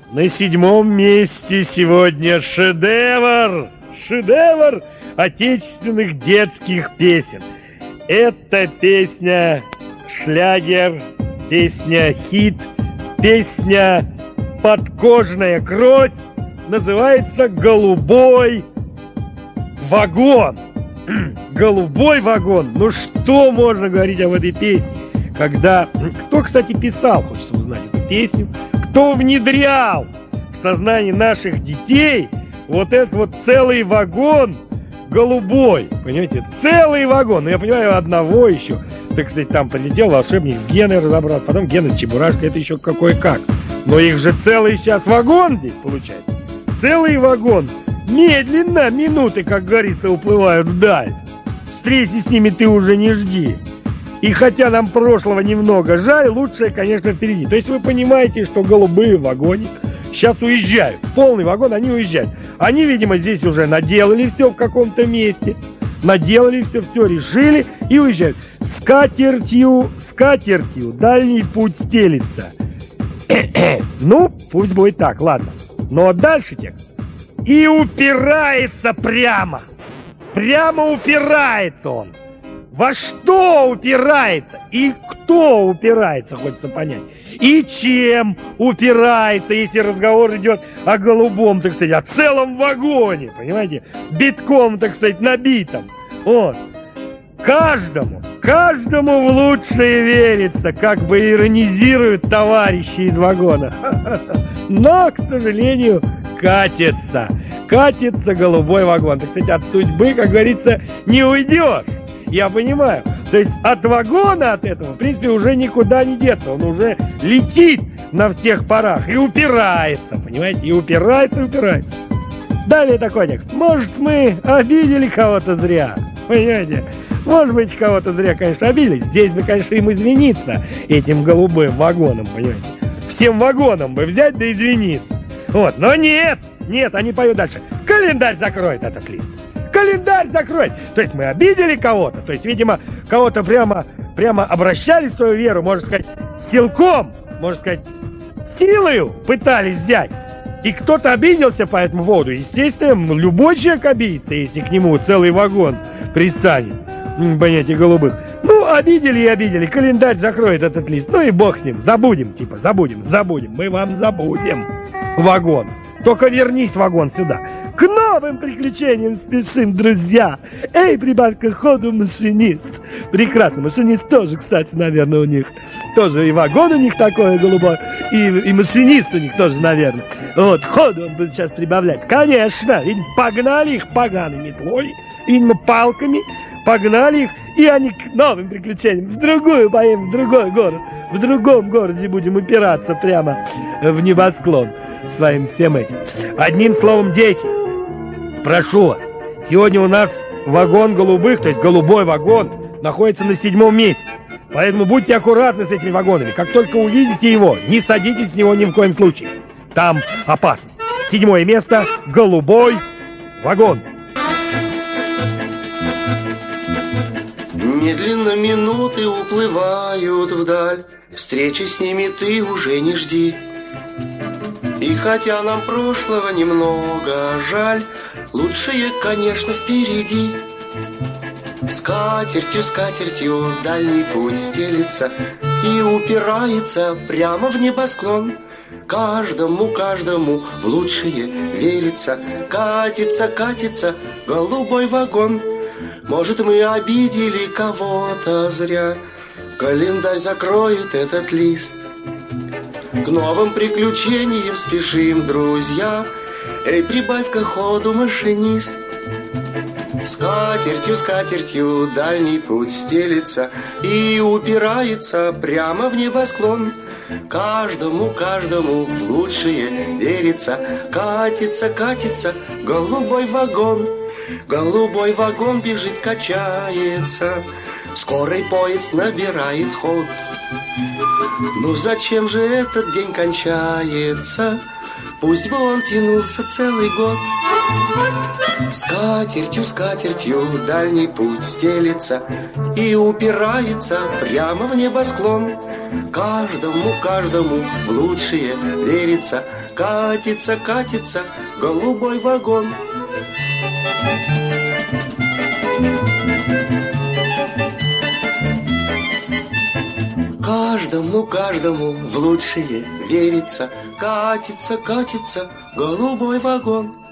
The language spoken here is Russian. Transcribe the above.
на 7-м месте сегодня шедевр отечественных детских песен. Это песня шлягер, песня хит, песня подкожная кровь. Называется «Голубой вагон». «Голубой вагон». Ну что можно говорить об этой песне? Когда... Кто, кстати, писал, хочется узнать эту песню? Кто внедрял в сознание наших детей вот этот вот целый вагон голубой? Понимаете? Целый вагон. Ну, я понимаю, одного еще. Так сказать, там прилетел волшебник с Геной разобрал, потом Гена с Чебурашкой. Это еще какой как. Но их же целый сейчас вагон здесь получается. Целый вагон. Медленно, минуты, как говорится, уплывают вдаль. Встречи с ними ты уже не жди. И хотя нам прошлого немного жаль, лучшее, конечно, впереди. То есть вы понимаете, что голубые в вагоне сейчас уезжают. Полный вагон, они уезжают. Они, видимо, здесь уже наделали все в каком-то месте. Наделали все решили и уезжают. Скатертью, дальний путь стелится. Ну, пусть будет так, ладно. Но дальше текст. И упирается прямо. Прямо упирается он. Во что упирается? И кто упирается, хочется понять. И чем упирается, если разговор идет о голубом, так сказать, о целом вагоне, понимаете? Битком, так сказать, набитом. Вот. Каждому в лучшее верится, как бы иронизируют товарищи из вагона. Но, к сожалению, катится голубой вагон. Так сказать, от судьбы, как говорится, не уйдешь. Я понимаю. То есть от вагона, от этого, в принципе, уже никуда не деться. Он уже летит на всех парах и упирается, понимаете? И упирается. Далее такой текст. Может, мы обидели кого-то зря, понимаете? Может быть, кого-то зря, конечно, обидели. Здесь бы, конечно, им извиниться, этим голубым вагоном, понимаете? Всем вагонам бы взять да извиниться. Вот, но нет, они поют дальше. Календарь закроет этот лист. Календарь закроет. То есть мы обидели кого-то. То есть, видимо, кого-то прямо обращали в свою веру, можно сказать, силком, можно сказать, силою пытались взять. И кто-то обиделся по этому поводу. Естественно, любой человек обидится, если к нему целый вагон пристанет. Понятие голубых. Ну, обидели и обидели. Календарь закроет этот лист. Ну и бог с ним. Забудем. Мы вам забудем. Вагон. Только вернись, вагон, сюда. К новым приключениям спешим, друзья. Эй, прибавь-ка ходу, машинист. Прекрасно. Машинист тоже, кстати, наверное, у них. Тоже и вагон у них такой голубой. И машинист у них тоже, наверное. Вот, ходу он будет сейчас прибавлять. Конечно. Видимо, погнали их поганой метлой. Видимо, палками. Погнали их, и они к новым приключениям. В другой город. В другом городе будем упираться прямо в небосклон своим всем этим. Одним словом, дети, прошу вас, сегодня у нас вагон голубых, то есть голубой вагон, находится на 7-м месте. Поэтому будьте аккуратны с этими вагонами. Как только увидите его, не садитесь в него ни в коем случае. Там опасно. 7-е место, голубой вагон. Медленно минуты уплывают вдаль, встречи с ними ты уже не жди. И хотя нам прошлого немного жаль, лучшее, конечно, впереди. Скатертью дальний путь стелится и упирается прямо в небосклон. Каждому в лучшее верится. Катится голубой вагон. Может, мы обидели кого-то зря. Календарь закроет этот лист. К новым приключениям спешим, друзья. Эй, прибавь-ка ходу, машинист. Скатертью дальний путь стелится и упирается прямо в небосклон. Каждому в лучшее верится. Катится голубой вагон. Голубой вагон бежит, качается. Скорый поезд набирает ход. Ну зачем же этот день кончается? Пусть бы он тянулся целый год. Скатертью дальний путь стелится и упирается прямо в небосклон. Каждому в лучшее верится. Катится голубой вагон. Каждому в лучшее верится. Катится голубой вагон.